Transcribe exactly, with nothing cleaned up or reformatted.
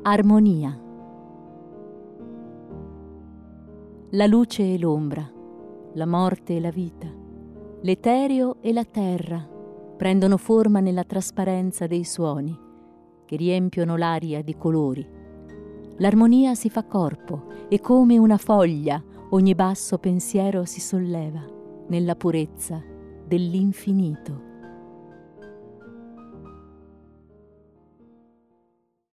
Armonia. La luce e l'ombra, la morte e la vita, l'etereo e la terra prendono forma nella trasparenza dei suoni che riempiono l'aria di colori. L'armonia si fa corpo e come una foglia ogni basso pensiero si solleva nella purezza dell'infinito.